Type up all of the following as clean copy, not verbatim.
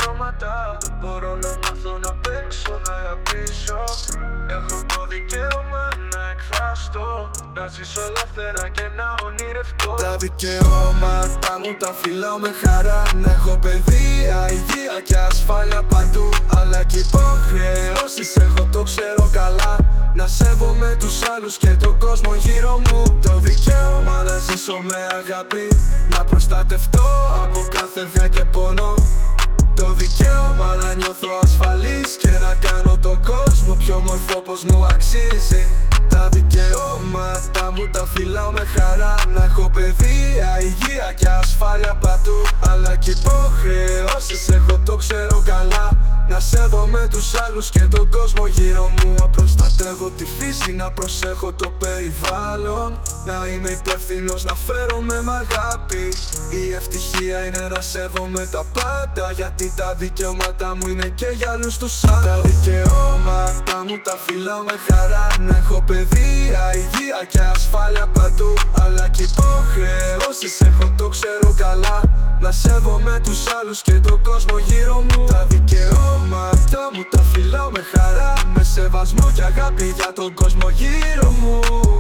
δικαιώματα. Μπορώ να μάθω να παίξω, να αγαπήσω. Έχω το δικαίωμα να εκφραστώ, να ζήσω ελεύθερα και να ονειρευτώ. Τα δικαιώματα μου τα φυλάω με χαρά. Να έχω παιδεία, υγεία και ασφάλεια παντού. Αλλά και υποχρεώσεις έχω, το ξέρω καλά. Να σέβομαι τους άλλους και τον κόσμο γύρω μου. Το δικαίωμα να ζήσω με αγάπη, να προστατευτώ από κάθε βία και πόνο. Το δικαίωμα να νιώθω ασφαλής και να κάνω τον κόσμο πιο όμορφο όπως μου αξίζει. Τα δικαιώματα μου τα φυλάω με χαρά. Να έχω παιδεία, υγεία και ασφάλεια παντού. Αλλά και υποχρεώσεις έχω, το ξέρω καλά. Να σέβομαι τους άλλους και τον κόσμο γύρω μου. Να προστατεύω τη φύση, να προσέχω το περιβάλλον. Να είμαι υπεύθυνος, να φέρομαι με αγάπη. Η ευτυχία είναι να σέβομαι τα πάντα, γιατί τα δικαιώματα μου είναι και για όλους τους άλλους. Τα δικαιώματα μου τα φυλάω με χαρά. Να έχω παιδεία, υγεία και ασφάλεια παντού. Αλλά και υποχρεώσεις έχω, το ξέρω καλά. Να σέβομαι τους άλλους και τον κόσμο γύρω μου. Τα δικαιώματα μου τα φυλάω με χαρά, με σεβασμό και αγάπη για τον κόσμο γύρω μου.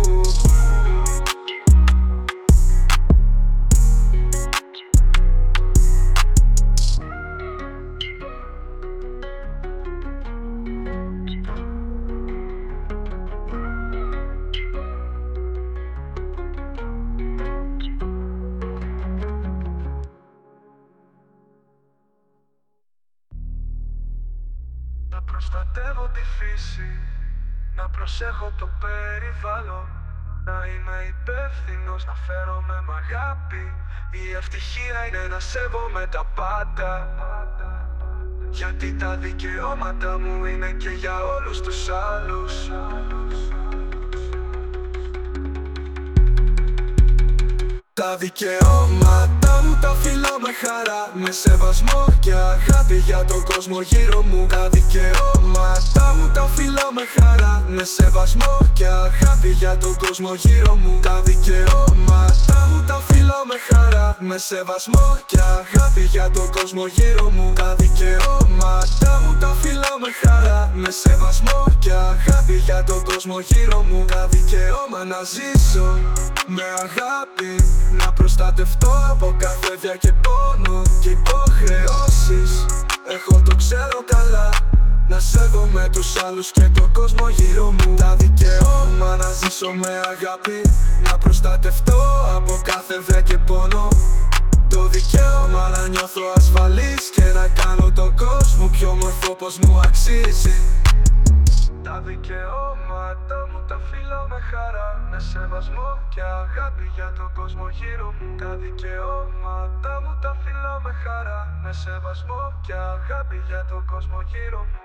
Να προστατεύω τη φύση, να προσέχω το περιβάλλον. Να είμαι υπεύθυνος, να φέρομαι με αγάπη. Η ευτυχία είναι να σέβομαι τα πάντα, γιατί τα δικαιώματα μου είναι και για όλους τους άλλους. Τα δικαιώματα μου τα φυλάω με χαρά, με σεβασμό και αγάπη για τον κόσμο γύρω μου. Τα δικαιώματα μου τα φυλάω με χαρά, με σεβασμό και αγάπη για τον κόσμο γύρω μου. Τα δικαιώματα μου τα φυλάω με χαρά, με σεβασμό και αγάπη για τον κόσμο γύρω μου. Τα δικαιώματα μου τα φυλάω με χαρά, με σεβασμό και αγάπη για τον κόσμο γύρω μου. Τα δικαιώμα να ζήσω με αγάπη, να προστατευτώ από κάθε βία και πόνο. Και υποχρεώσεις έχω, το ξέρω καλά. Να σέβομαι τους άλλους και τον κόσμο γύρω μου. Τα δικαιώμα να ζήσω με αγάπη, να προστατευτώ από κάθε βία και πόνο. Το δικαίωμα να νιώθω ασφαλής και να κάνω τον κόσμο πιο όμορφο όπως μου αξίζει. Τα δικαιώματα μου τα φυλάω με χαρά, με σεβασμό και αγάπη για τον κόσμο γύρω μου. Τα δικαιώματα μου τα φυλάω με χαρά, με σεβασμό και αγάπη για τον κόσμο γύρω μου.